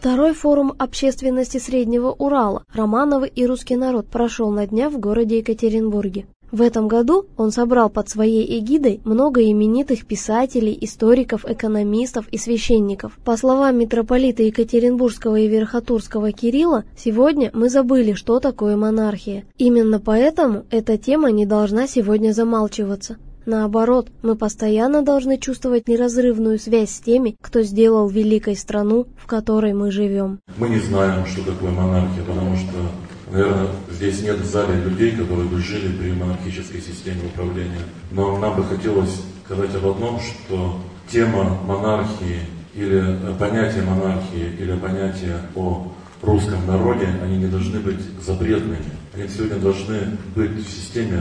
Второй форум общественности Среднего Урала «Романовы и русский народ» прошел на днях в городе Екатеринбурге. В этом году он собрал под своей эгидой много именитых писателей, историков, экономистов и священников. По словам митрополита Екатеринбургского и Верхотурского Кирилла, сегодня мы забыли, что такое монархия. Именно поэтому эта тема не должна сегодня замалчиваться. Наоборот, мы постоянно должны чувствовать неразрывную связь с теми, кто сделал великой страну, в которой мы живем. Мы не знаем, что такое монархия, потому что, наверное, здесь нет в зале людей, которые бы жили при монархической системе управления. Но нам бы хотелось сказать об одном, что тема монархии или понятие монархии, или понятие о русском народе, они не должны быть запретными. Они сегодня должны быть в системе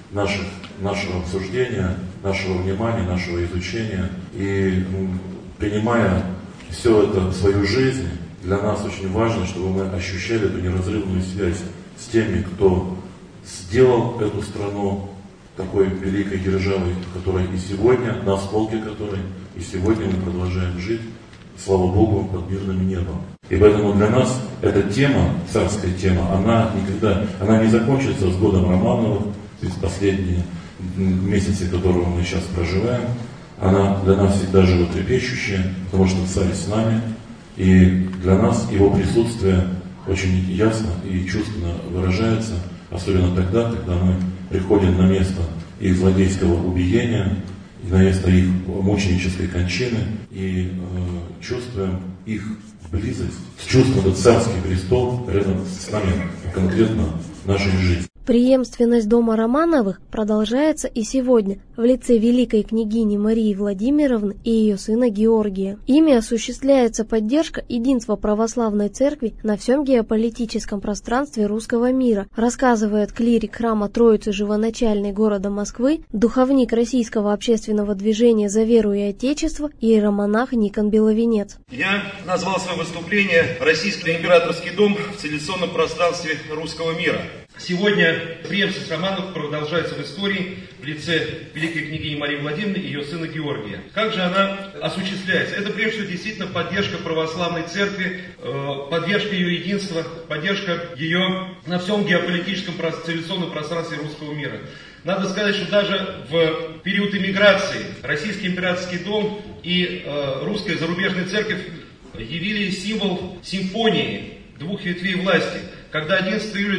нашего обсуждения, нашего внимания, нашего изучения. И принимая все это в свою жизнь, для нас очень важно, чтобы мы ощущали эту неразрывную связь с теми, кто сделал эту страну такой великой державой, которая и сегодня, на осколке которой, и сегодня мы продолжаем жить, слава Богу, под мирным небом. И поэтому для нас эта тема, царская тема, она не закончится с годом Романовых, то есть последние месяцы, которого мы сейчас проживаем. Она для нас всегда животрепещущая, потому что царь с нами. И для нас его присутствие очень ясно и чувственно выражается, особенно тогда, когда мы приходим на место их злодейского убиения, и на место их мученической кончины, и чувствуем их близость, чувствуем царский престол рядом с нами, конкретно в нашей жизни. Преемственность дома Романовых продолжается и сегодня в лице великой княгини Марии Владимировны и ее сына Георгия. Ими осуществляется поддержка единства православной церкви на всем геополитическом пространстве русского мира, рассказывает клирик храма Троицы Живоначальной города Москвы, духовник российского общественного движения «За веру и Отечество» иеромонах Никон Беловенец. Я назвал свое выступление «Российский императорский дом в цивилизационном пространстве русского мира». Сегодня преемственность Романовых продолжается в истории в лице великой княгини Марии Владимировны и ее сына Георгия. Как же она осуществляется? Это прежде всего действительно поддержка православной церкви, поддержка ее единства, поддержка ее на всем геополитическом цивилизационном пространстве русского мира. Надо сказать, что даже в период эмиграции Российский императорский дом и русская зарубежная церковь явили символ симфонии двух ветвей власти, когда 11 июля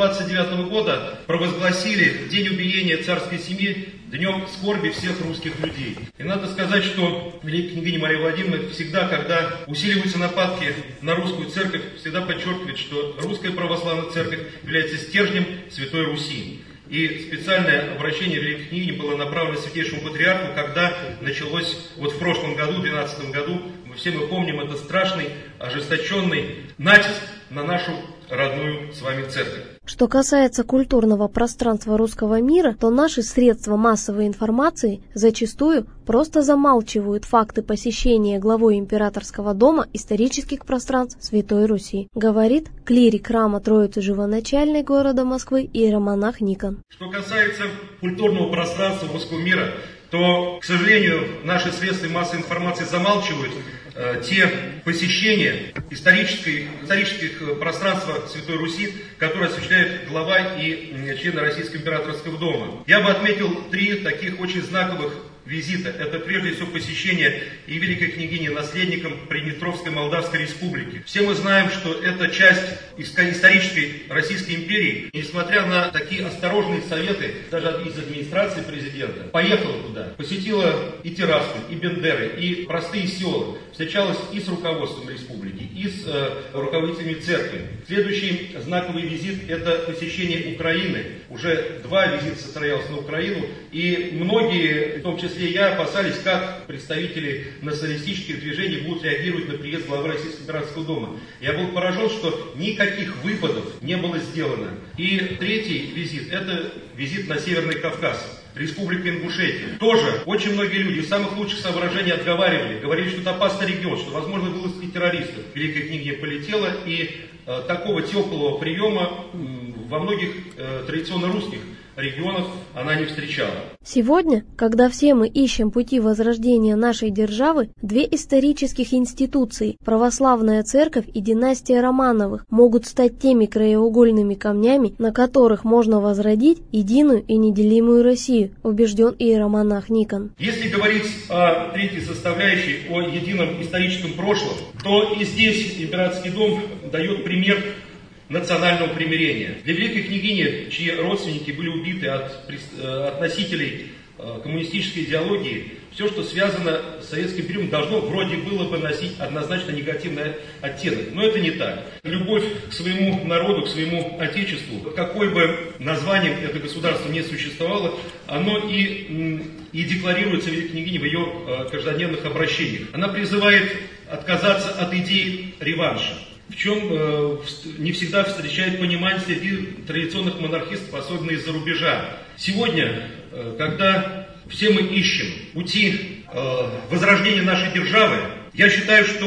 1129 года провозгласили день убиения царской семьи днем скорби всех русских людей. И надо сказать, что великая княгиня Мария Владимировна всегда, когда усиливаются нападки на русскую церковь, всегда подчеркивает, что русская православная церковь является стержнем Святой Руси. И специальное обращение великой княгини было направлено Святейшему Патриарху, когда началось, вот в прошлом году, в 2012 году, все мы помним, это страшный, ожесточенный натиск на нашу родную с вами церковь. Что касается культурного пространства русского мира, то наши средства массовой информации зачастую просто замалчивают факты посещения главой императорского дома исторических пространств Святой Руси, говорит клирик храма Троицы Живоначальной города Москвы иеромонах Никон. Что касается культурного пространства русского мира, то, к сожалению, наши средства массовой информации замалчивают те посещения исторических пространств Святой Руси, которые осуществляет глава и члены Российского императорского дома. Я бы отметил 3 таких очень знаковых визита. Это прежде всего посещение и великой княгини наследником Приднестровской Молдавской Республики. Все мы знаем, что это часть исторической Российской империи. Несмотря на такие осторожные советы, даже из администрации президента, поехала туда, посетила и Тирасполь, и Бендеры, и простые села, встречалась и с руководством республики, и с руководителями церкви. Следующий знаковый визит – это посещение Украины. Уже 2 визита состоялось на Украину, и многие, в том числе я, опасались, как представители националистических движений будут реагировать на приезд главы Российского императорского дома. Я был поражен, что никаких выпадов не было сделано. И 3-й визит – это визит на Северный Кавказ. Республика Ингушетия. Тоже очень многие люди из самых лучших соображений отговаривали, говорили, что это опасный регион, что возможно вылазки террористов. Великая княгиня полетела, и такого теплого приема во многих традиционно русских регионах она не встречала. Сегодня, когда все мы ищем пути возрождения нашей державы, две исторических институции – православная церковь и династия Романовых – могут стать теми краеугольными камнями, на которых можно возродить единую и неделимую Россию, убежден иеромонах Никон. Если говорить о третьей составляющей, о едином историческом прошлом, то и здесь Императорский дом дает пример национального примирения. Для великой княгини, чьи родственники были убиты от носителей коммунистической идеологии, все, что связано с советским периодом, должно вроде было бы носить однозначно негативный оттенок. Но это не так. Любовь к своему народу, к своему отечеству, какой бы названием это государство не существовало, оно и декларируется великой княгиней в ее каждодневных обращениях. Она призывает отказаться от идеи реванша, в чем не всегда встречает понимание среди традиционных монархистов, особенно из-за рубежа. Сегодня, когда все мы ищем пути возрождения нашей державы, я считаю, что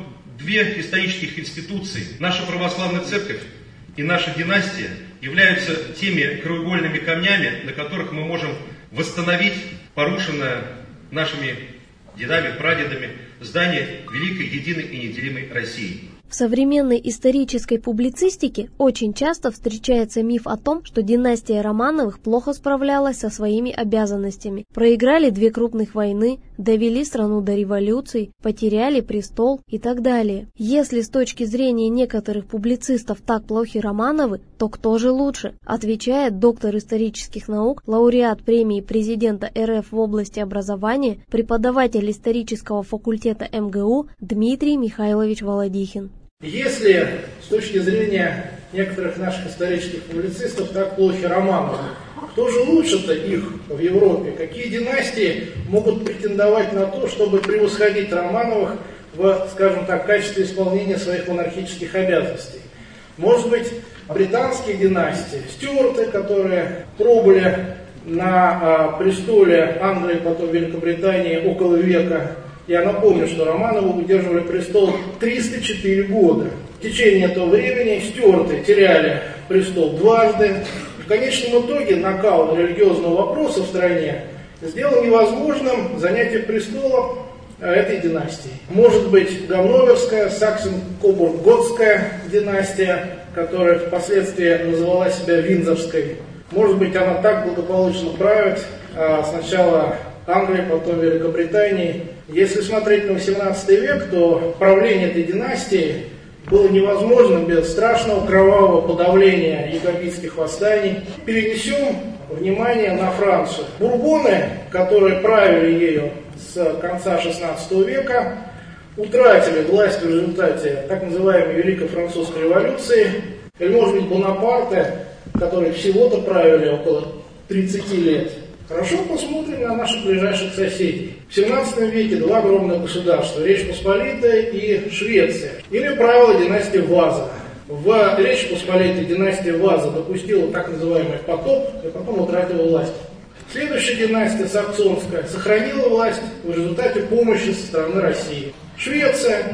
две исторических институции, наша православная церковь и наша династия, являются теми краеугольными камнями, на которых мы можем восстановить порушенное нашими дедами, прадедами здание великой, единой и неделимой России. В современной исторической публицистике очень часто встречается миф о том, что династия Романовых плохо справлялась со своими обязанностями, проиграли две крупных войны, довели страну до революции, потеряли престол и так далее. Если с точки зрения некоторых публицистов так плохи Романовы, то кто же лучше? Отвечает доктор исторических наук, лауреат премии президента РФ в области образования, преподаватель исторического факультета МГУ Дмитрий Михайлович Володихин. Если с точки зрения некоторых наших исторических публицистов так плохи Романовы, кто же лучше-то их в Европе? Какие династии могут претендовать на то, чтобы превосходить Романовых в, скажем так, качестве исполнения своих монархических обязанностей? Может быть, британские династии, Стюарты, которые пробыли на престоле Англии, потом Великобритании около века. Я напомню, что Романовы удерживали престол 304 года. В течение этого времени Стюарты теряли престол дважды. В конечном итоге накал религиозного вопроса в стране сделал невозможным занятие престола этой династии. Может быть, Ганноверская, Саксен-Кобург-Готская династия, которая впоследствии называла себя Виндзорской. Может быть, она так благополучно правит сначала Англии, потом Великобритании. Если смотреть на XVIII век, то правление этой династии было невозможно без страшного кровавого подавления якобитских восстаний. Перенесем внимание на Францию. Бурбоны, которые правили ею с конца XVI века, утратили власть в результате так называемой Великой Французской революции. Или, может быть, Бонапарты, которые всего-то правили около 30 лет. Хорошо посмотрим на наших ближайших соседей. В XVII веке два огромных государства, Речь Посполитая и Швеция. Или правила династии Ваза. В Речи Посполитой династия Ваза допустила так называемый потоп и потом утратила власть. Следующая династия, Саксонская, сохранила власть в результате помощи со стороны России. Швеция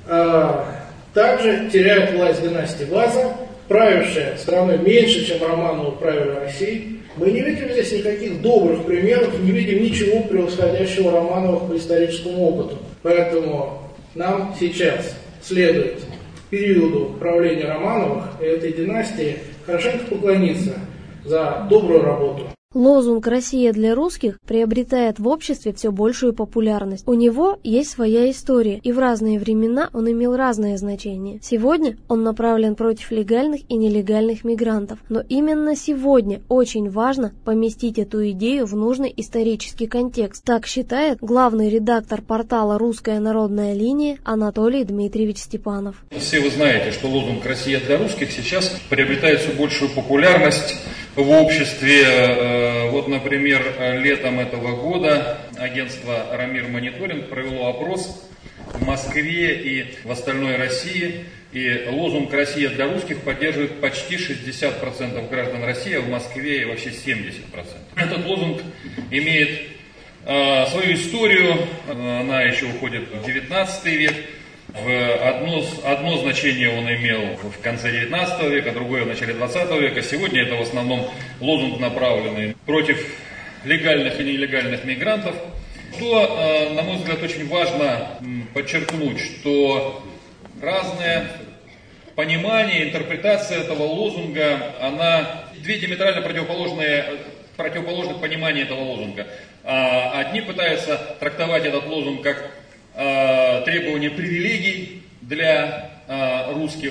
также теряет власть династии Ваза, правившая страной меньше, чем Романовы правили Россией. Мы не видим здесь никаких добрых примеров, не видим ничего превосходящего Романовых по историческому опыту. Поэтому нам сейчас следует периоду правления Романовых и этой династии хорошенько поклониться за добрую работу. Лозунг «Россия для русских» приобретает в обществе все большую популярность. У него есть своя история, и в разные времена он имел разное значение. Сегодня он направлен против легальных и нелегальных мигрантов. Но именно сегодня очень важно поместить эту идею в нужный исторический контекст. Так считает главный редактор портала «Русская народная линия» Анатолий Дмитриевич Степанов. Все вы знаете, что лозунг «Россия для русских» сейчас приобретает все большую популярность в обществе. Вот, например, летом этого года агентство «Рамир Мониторинг» провело опрос в Москве и в остальной России. И лозунг «Россия для русских» поддерживает почти 60% граждан России, а в Москве и вообще 70%. Этот лозунг имеет свою историю, она еще уходит в XIX век. Одно значение он имел в конце 19 века, другое в начале 20 века. Сегодня это в основном лозунг, направленный против легальных и нелегальных мигрантов. Что, на мой взгляд, очень важно подчеркнуть, что разное понимание, интерпретация этого лозунга, она две диаметрально противоположных понимания этого лозунга. Одни пытаются трактовать этот лозунг как требование привилегий для русских,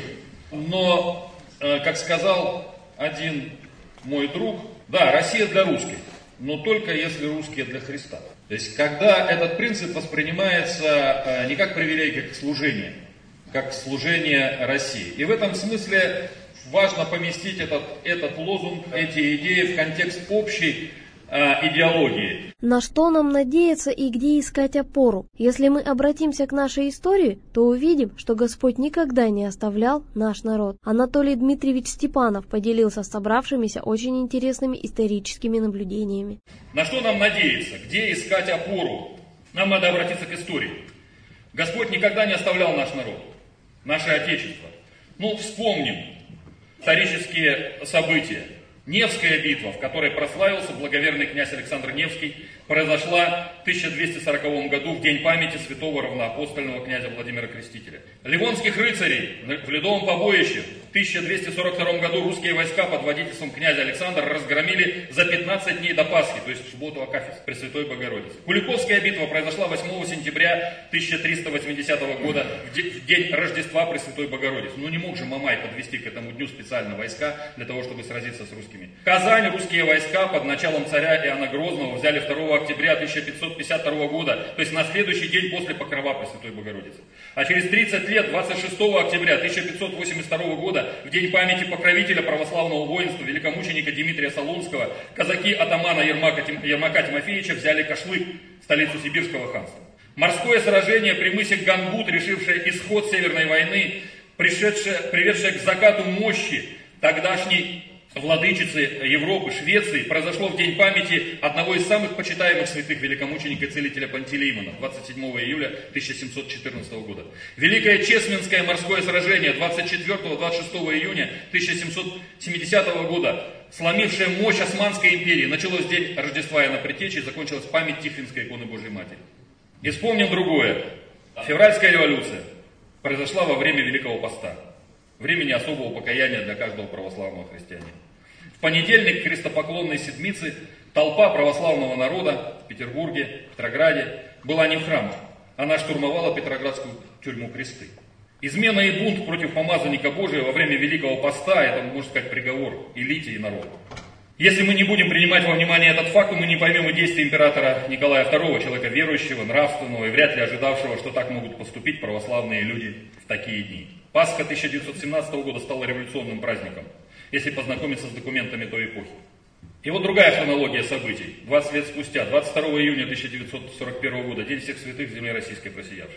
но, как сказал один мой друг, да, Россия для русских, но только если русские для Христа. То есть, когда этот принцип воспринимается не как привилегия, как служение России. И в этом смысле важно поместить этот лозунг, эти идеи в контекст общей идеологии. На что нам надеяться и где искать опору? Если мы обратимся к нашей истории, то увидим, что Господь никогда не оставлял наш народ. Анатолий Дмитриевич Степанов поделился с собравшимися очень интересными историческими наблюдениями. На что нам надеяться? Где искать опору? Нам надо обратиться к истории. Господь никогда не оставлял наш народ, наше Отечество. Вспомним исторические события. Невская битва, в которой прославился благоверный князь Александр Невский, произошла в 1240 году, в день памяти святого равноапостольного князя Владимира Крестителя. Ливонских рыцарей в Ледовом побоище в 1242 году русские войска под водительством князя Александра разгромили за 15 дней до Пасхи, то есть в субботу Акафист, Пресвятой Богородицы. Куликовская битва произошла 8 сентября 1380 года, в день Рождества Пресвятой Богородицы. Не мог же Мамай подвести к этому дню специально войска для того, чтобы сразиться с русскими. Казань русские войска под началом царя Иоанна Грозного взяли 2 октября 1552 года, то есть на следующий день после покрова Пресвятой Богородицы. А через 30 лет, 26 октября 1582 года, в день памяти покровителя православного воинства, великомученика Дмитрия Солунского, казаки атамана Ермака Тимофеевича взяли Кашлык, столицу Сибирского ханства. Морское сражение при мысе Гангут, решившее исход Северной войны, приведшее к закату мощи тогдашней владычицы Европы, Швеции, произошло в день памяти одного из самых почитаемых святых великомученика и целителя Пантелеймона, 27 июля 1714 года. Великое Чесменское морское сражение 24-26 июня 1770 года, сломившее мощь Османской империи, началось в день Рождества Иоанна Предтечи и закончилось память Тихвинской иконы Божьей Матери. И вспомним другое. Февральская революция произошла во время Великого Поста. Времени особого покаяния для каждого православного христианина. В понедельник крестопоклонной седмицы толпа православного народа в Петербурге, Петрограде была не в храмах. Она штурмовала Петроградскую тюрьму Кресты. Измена и бунт против помазанника Божия во время Великого Поста – это, можно сказать, приговор элите и народу. Если мы не будем принимать во внимание этот факт, то мы не поймем и действия императора Николая II, человека верующего, нравственного и вряд ли ожидавшего, что так могут поступить православные люди в такие дни. Пасха 1917 года стала революционным праздником, если познакомиться с документами той эпохи. И вот другая хронология событий. 20 лет спустя, 22 июня 1941 года, День всех святых земли российской просиявшей.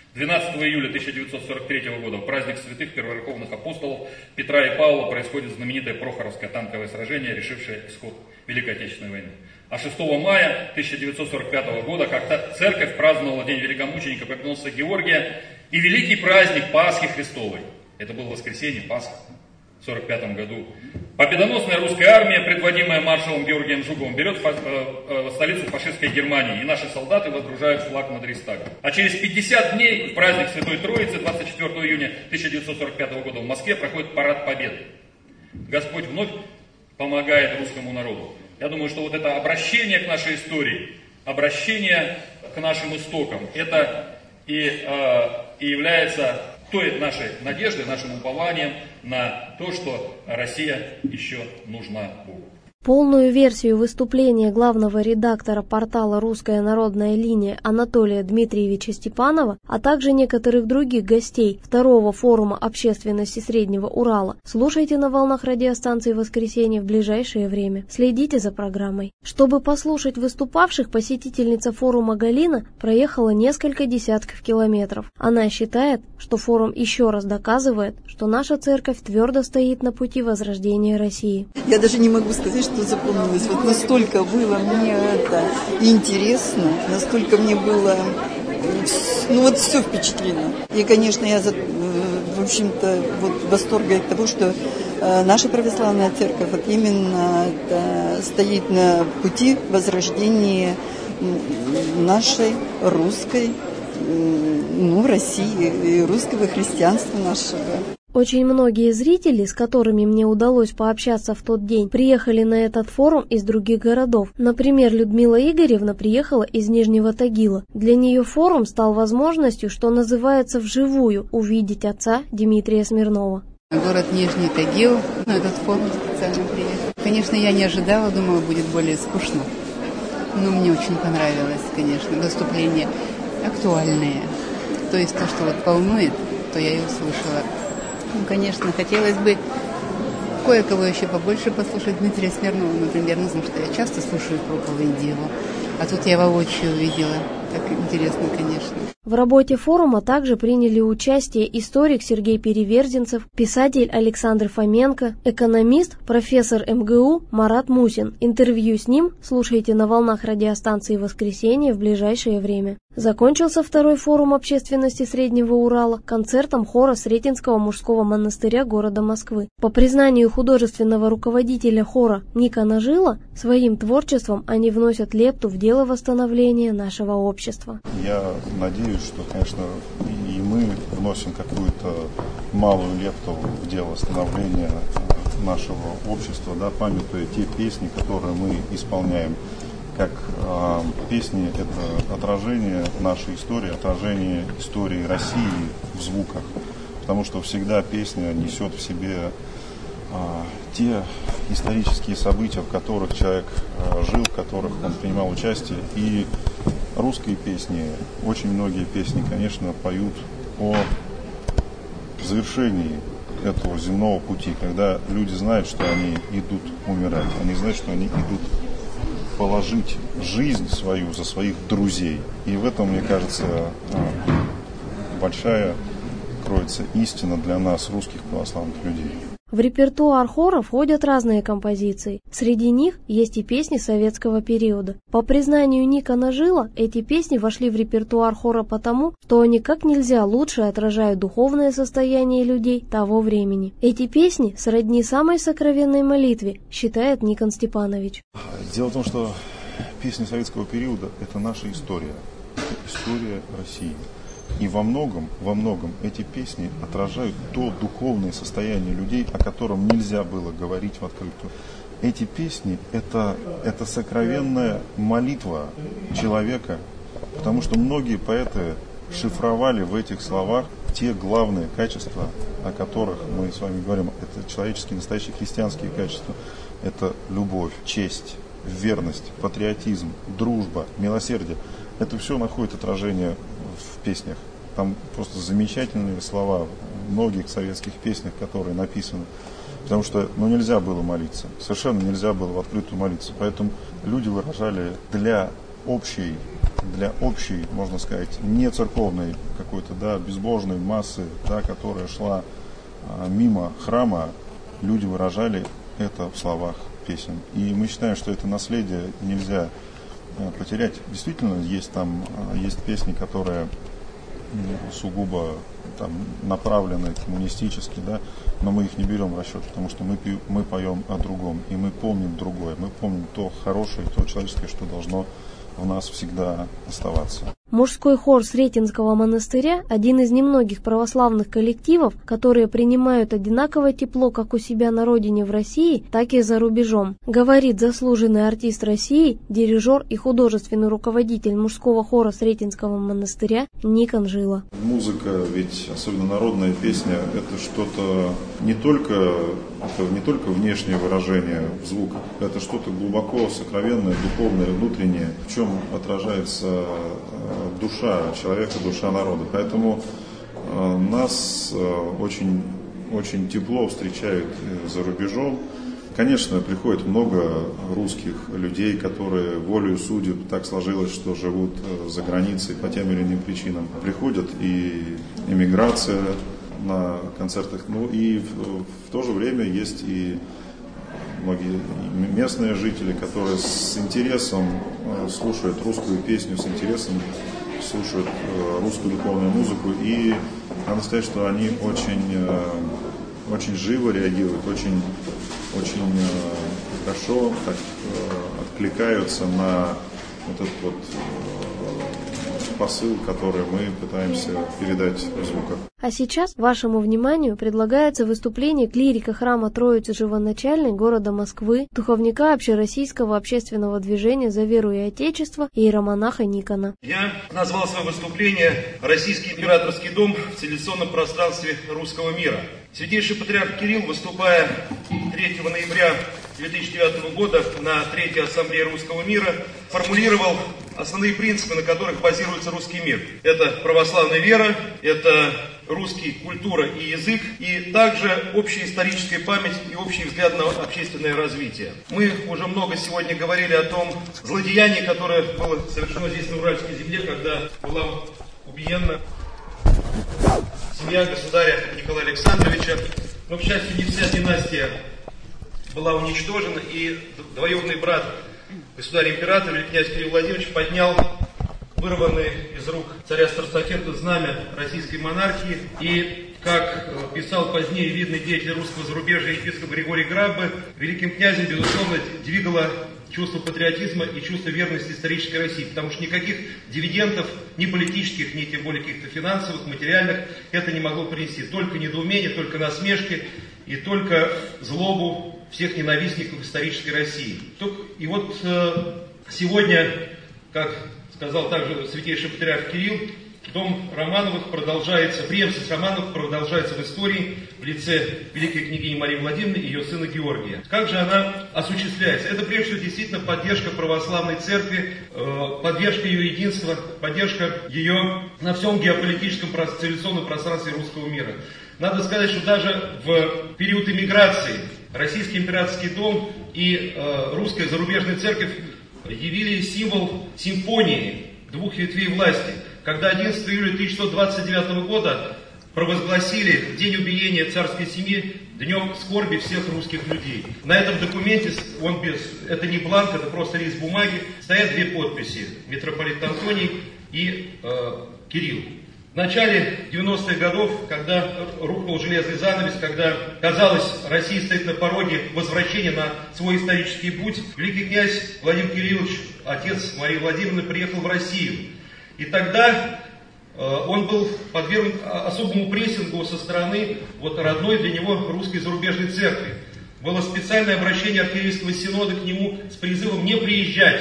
12 июля 1943 года, в праздник святых первоверховных апостолов Петра и Павла, происходит знаменитое Прохоровское танковое сражение, решившее исход Великой Отечественной войны. А 6 мая 1945 года, когда церковь праздновала День великомученика Победоносца Георгия и великий праздник Пасхи Христовой. Это было воскресенье, Пасха, в 1945 году. Победоносная русская армия, предводимая маршалом Георгием Жуковым, берет столицу фашистской Германии, и наши солдаты водружают флаг над Рейхстагом. А через 50 дней, в праздник Святой Троицы, 24 июня 1945 года в Москве, проходит парад Победы. Господь вновь помогает русскому народу. Я думаю, что вот это обращение к нашей истории, обращение к нашим истокам, это и является той нашей надеждой, нашим упованием на то, что Россия еще нужна Богу. Полную версию выступления главного редактора портала «Русская народная линия» Анатолия Дмитриевича Степанова, а также некоторых других гостей второго форума общественности Среднего Урала слушайте на волнах радиостанции «Воскресенье» в ближайшее время. Следите за программой. Чтобы послушать выступавших, посетительница форума Галина проехала несколько десятков километров. Она считает, что форум еще раз доказывает, что наша церковь твердо стоит на пути возрождения России. Я даже не могу сказать, что запомнилось. Вот настолько было мне это интересно, настолько мне было Ну вот все впечатлено. И, конечно, я, в общем-то, вот в восторге от того, что наша православная церковь вот именно стоит на пути возрождения нашей русской, России и русского христианства нашего. Очень многие зрители, с которыми мне удалось пообщаться в тот день, приехали на этот форум из других городов. Например, Людмила Игоревна приехала из Нижнего Тагила. Для нее форум стал возможностью, что называется, вживую увидеть отца Дмитрия Смирнова. Город Нижний Тагил, на этот форум специально приехал. Конечно, я не ожидала, думала, будет более скучно. Но мне очень понравилось, конечно, выступления актуальные. То есть то, что вот волнует, то я и услышала. Ну, конечно, хотелось бы кое-кого еще побольше послушать. Дмитрия Смирнова, например, потому что я часто слушаю проповеди его. А тут я воочию увидела. Так интересно, конечно. В работе форума также приняли участие историк Сергей Переверзенцев, писатель Александр Фоменко, экономист, профессор МГУ Марат Мусин. Интервью с ним слушайте на волнах радиостанции «Воскресенье» в ближайшее время. Закончился второй форум общественности Среднего Урала концертом хора Сретенского мужского монастыря города Москвы. По признанию художественного руководителя хора Никона Жила, своим творчеством они вносят лепту в дело восстановления нашего общества. Я надеюсь, что, конечно, и мы вносим какую-то малую лепту в дело становления нашего общества, да, памятуя те песни, которые мы исполняем. Как песни – это отражение нашей истории, отражение истории России в звуках. Потому что всегда песня несет в себе те исторические события, в которых человек жил, в которых он принимал участие. И русские песни, очень многие песни, конечно, поют о завершении этого земного пути, когда люди знают, что они идут умирать, они знают, что они идут положить жизнь свою за своих друзей. И в этом, мне кажется, большая кроется истина для нас, русских православных людей. В репертуар хора входят разные композиции. Среди них есть и песни советского периода. По признанию Никона Жила, эти песни вошли в репертуар хора потому, что они как нельзя лучше отражают духовное состояние людей того времени. Эти песни сродни самой сокровенной молитве, считает Никон Степанович. Дело в том, что песни советского периода – это наша история, история России. И во многом эти песни отражают то духовное состояние людей, о котором нельзя было говорить в открытую. Эти песни – это сокровенная молитва человека, потому что многие поэты шифровали в этих словах те главные качества, о которых мы с вами говорим. Это человеческие, настоящие христианские качества. Это любовь, честь, верность, патриотизм, дружба, милосердие. Это все находит отражение в песнях. Там просто замечательные слова в многих советских песнях, которые написаны. Потому что нельзя было молиться. Совершенно нельзя было в открытую молиться. Поэтому люди выражали для общей, можно сказать, не церковной какой-то, безбожной массы, которая шла мимо храма, люди выражали это в словах песен. И мы считаем, что это наследие нельзя потерять. Действительно, есть песни, которые сугубо направлены коммунистически, но мы их не берем в расчет, потому что мы поем о другом, и мы помним другое, мы помним то хорошее, то человеческое, что должно в нас всегда оставаться. Мужской хор Сретенского монастыря – один из немногих православных коллективов, которые принимают одинаковое тепло как у себя на родине в России, так и за рубежом, говорит заслуженный артист России, дирижер и художественный руководитель мужского хора Сретенского монастыря Никон Жила. Музыка, ведь особенно народная песня, это что-то не только внешнее выражение в звуках, это что-то глубоко сокровенное, духовное, внутреннее, в чем отражается душа человека, душа народа. Поэтому нас очень, очень тепло встречают за рубежом. Конечно, приходит много русских людей, которые волею судеб так сложилось, что живут за границей по тем или иным причинам. Приходят и эмиграция на концертах, и в то же время есть и многие местные жители, которые с интересом слушают русскую песню, с интересом слушают русскую духовную музыку, и надо сказать, что они очень живо реагируют, очень хорошо так, откликаются на вот этот вот посыл, который мы пытаемся передать в звуках. А сейчас вашему вниманию предлагается выступление клирика храма Троицы Живоначальной города Москвы, духовника общероссийского общественного движения «За веру и Отечество» иеромонаха Никона. Я назвал свое выступление «Российский императорский дом в цивилизационном пространстве русского мира». Святейший патриарх Кирилл, выступая 3 ноября 2009 года на Третьей Ассамблее Русского мира, формулировал основные принципы, на которых базируется русский мир. Это православная вера, это русский культура и язык, и также общая историческая память и общий взгляд на общественное развитие. Мы уже много сегодня говорили о том злодеянии, которое было совершено здесь, на Уральской земле, когда была убиена семья государя Николая Александровича. Но, к счастью, не вся династия была уничтожена, и двоюродный брат государя-императора, великий князь Кирилл Владимирович, поднял вырванное из рук царя Страстотерпа знамя российской монархии. И, как писал позднее видный деятель русского зарубежья епископ Григорий Граббе, великим князем, безусловно, двигало чувство патриотизма и чувство верности исторической России, потому что никаких дивидендов, ни политических, ни тем более каких-то финансовых, материальных, это не могло принести. Только недоумение, только насмешки и только злобу всех ненавистников исторической России. И вот сегодня, как сказал также святейший патриарх Кирилл, дом Романовых продолжается, преемственность Романовых продолжается в истории в лице великой княгини Марии Владимировны и ее сына Георгия. Как же она осуществляется? Это прежде всего действительно поддержка православной церкви, поддержка ее единства, поддержка ее на всем геополитическом цивилизационном пространстве русского мира. Надо сказать, что даже в период эмиграции Российский императорский дом и русская зарубежная церковь явили символ симфонии двух ветвей власти, когда 11 июля 1629 года провозгласили день убиения царской семьи днем скорби всех русских людей. На этом документе, это не бланк, это просто лист бумаги, стоят две подписи: митрополит Антоний и Кирилл. В начале 90-х годов, когда рухнул железный занавес, когда, казалось, Россия стоит на пороге возвращения на свой исторический путь, великий князь Владимир Кириллович, отец Марии Владимировны, приехал в Россию. И тогда он был подвергнут особому прессингу со стороны родной для него русской зарубежной церкви. Было специальное обращение архиерейского синода к нему с призывом не приезжать,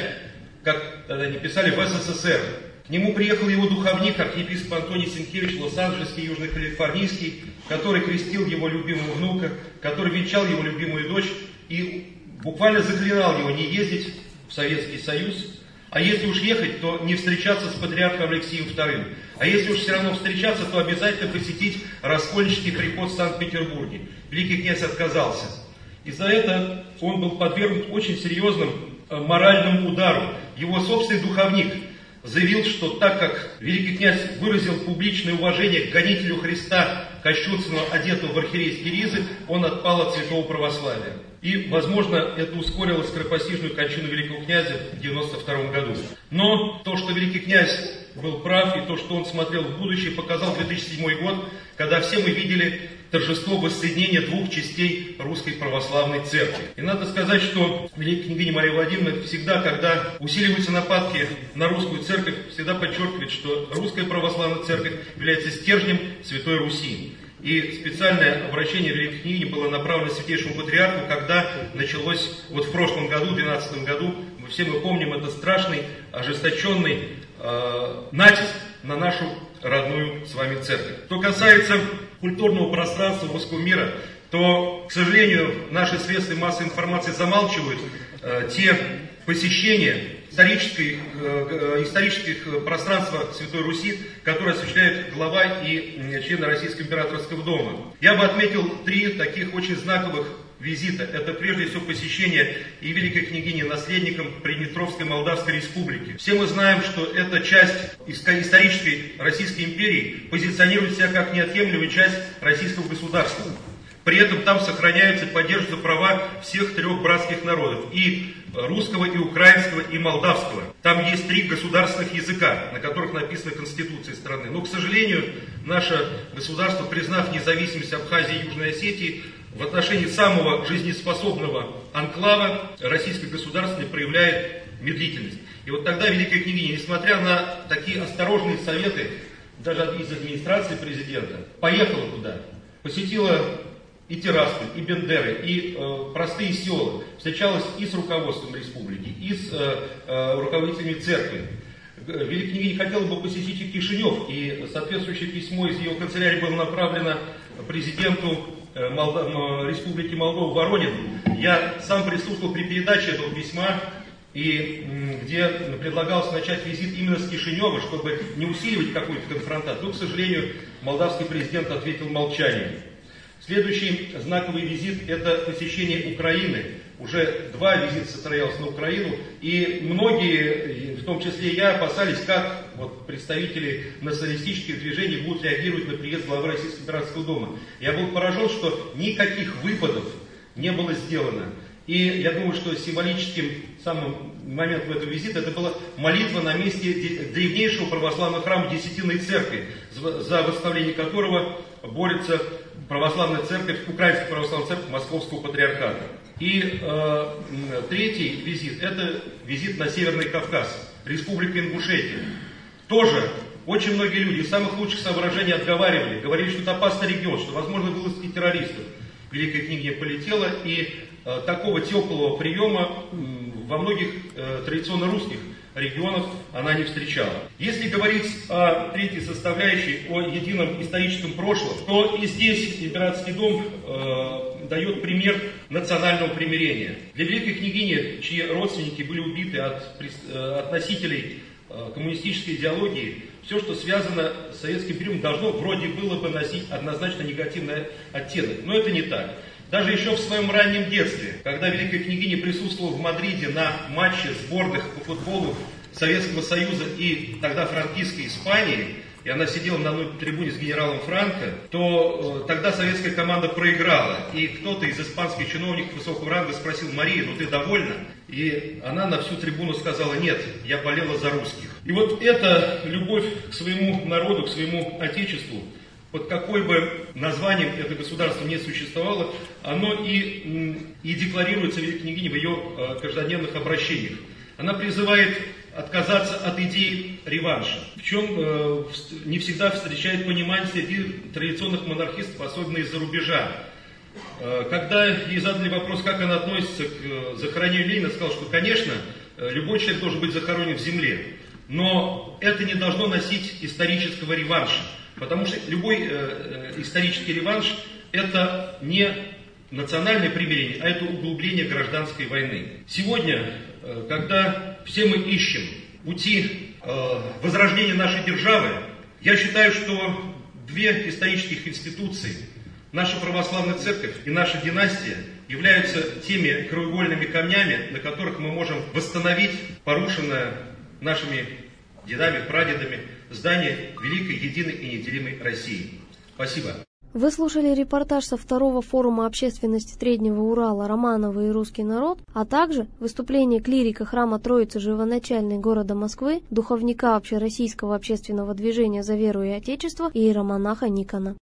как тогда не писали, в СССР. К нему приехал его духовник, архиепископ Антоний Сенкевич, Лос-Анджелесский, Южно-Калифорнийский, который крестил его любимого внука, который венчал его любимую дочь и буквально заклинал его не ездить в Советский Союз, а если уж ехать, то не встречаться с патриархом Алексеем II. А если уж все равно встречаться, то обязательно посетить раскольнический приход в Санкт-Петербурге. Великий князь отказался. И за это он был подвергнут очень серьезным моральному удару. Его собственный духовник заявил, что так как великий князь выразил публичное уважение к гонителю Христа, кощунственно одетого в архиерейские ризы, он отпал от святого православия. И, возможно, это ускорило скоропостижную кончину великого князя в 1992 году. Но то, что великий князь был прав, и то, что он смотрел в будущее, показал 2007 год, когда все мы видели торжество воссоединения двух частей русской православной церкви. И надо сказать, что великая княгиня Мария Владимировна всегда, когда усиливаются нападки на русскую церковь, всегда подчеркивает, что русская православная церковь является стержнем Святой Руси. И специальное обращение великой княгини было направлено святейшему патриарху, когда началось, в прошлом году, в 2012 году, все мы помним, это страшный, ожесточенный натиск на нашу родную с вами церковь. Что касается культурного пространства русского мира, то, к сожалению, наши средства массовой информации замалчивают те посещения исторических пространств Святой Руси, которые осуществляет глава и члены Российского императорского дома. Я бы отметил три таких очень знаковых визита. Это прежде всего посещение и великой княгини наследником Приднестровской Молдавской Республики. Все мы знаем, что эта часть исторической Российской империи позиционирует себя как неотъемлемую часть российского государства. При этом там сохраняются и поддерживаются права всех трех братских народов, и русского, и украинского, и молдавского. Там есть 3 государственных языка, на которых написана Конституция страны. Но, к сожалению, наше государство, признав независимость Абхазии и Южной Осетии, в отношении самого жизнеспособного анклава российское государство не проявляет медлительность. И вот тогда великая княгиня, несмотря на такие осторожные советы, даже из администрации президента, поехала туда, посетила и Тирасполь, и Бендеры, и простые села, встречалась и с руководством республики, и с руководителями церкви. Великая княгиня хотела бы посетить и Кишинев, и соответствующее письмо из его канцелярии было направлено президенту Республики Молдова Воронину. Я сам присутствовал при передаче этого письма, и где предлагалось начать визит именно с Кишинева, чтобы не усиливать какую-то конфронтацию. Но, к сожалению, молдавский президент ответил молчанием. Следующий знаковый визит – это посещение Украины. Уже 2 визита состоялось на Украину, и многие, в том числе я, опасались, как представители националистических движений будут реагировать на приезд главы Российского Федерального дома. Я был поражен, что никаких выпадов не было сделано. И я думаю, что символическим самым моментом этого визита это была молитва на месте древнейшего православного храма Десятинной Церкви, за восстановление которого борется православная церковь, Украинская православная церковь Московского патриархата. И третий визит – это визит на Северный Кавказ, Республика Ингушетия. Тоже очень многие люди из самых лучших соображений отговаривали, говорили, что это опасный регион, что возможно вылазки террористов. Великая княгиня полетела, и такого теплого приема во многих традиционно русских регионах она не встречала. Если говорить о третьей составляющей, о едином историческом прошлом, то и здесь Императорский дом дает пример национального примирения. Для великой княгини, чьи родственники были убиты от носителей коммунистической идеологии, все, что связано с советским периодом, должно вроде было бы носить однозначно негативный оттенок. Но это не так. Даже еще в своем раннем детстве, когда великая княгиня присутствовала в Мадриде на матче сборных по футболу Советского Союза и тогда франкистской Испании, и она сидела на одной трибуне с генералом Франко, то тогда советская команда проиграла. И кто-то из испанских чиновников высокого ранга спросил: «Мария, ну ты довольна?» И она на всю трибуну сказала: «Нет, я болела за русских». И вот эта любовь к своему народу, к своему отечеству, под какой бы названием это государство не существовало, оно и декларируется великой княгиней в ее каждодневных обращениях. Она призывает отказаться от идеи реванша, в чем не всегда встречает понимание среди традиционных монархистов, особенно из-за рубежа. Когда ей задали вопрос, как она относится к захоронению Ленина, сказала, что, конечно, любой человек должен быть захоронен в земле, но это не должно носить исторического реванша, потому что любой исторический реванш – это не национальное примирение, а это углубление гражданской войны. Сегодня, когда все мы ищем пути возрождения нашей державы, я считаю, что 2 исторических институции, наша православная церковь и наша династия, являются теми краеугольными камнями, на которых мы можем восстановить порушенное нашими дедами, прадедами здание великой, единой и неделимой России. Спасибо. Вы слушали репортаж со 2-го форума общественности Среднего Урала «Романовы и русский народ», а также выступление клирика храма Троицы Живоначальной города Москвы, духовника общероссийского общественного движения «За веру и Отечество» и иеромонаха Никона.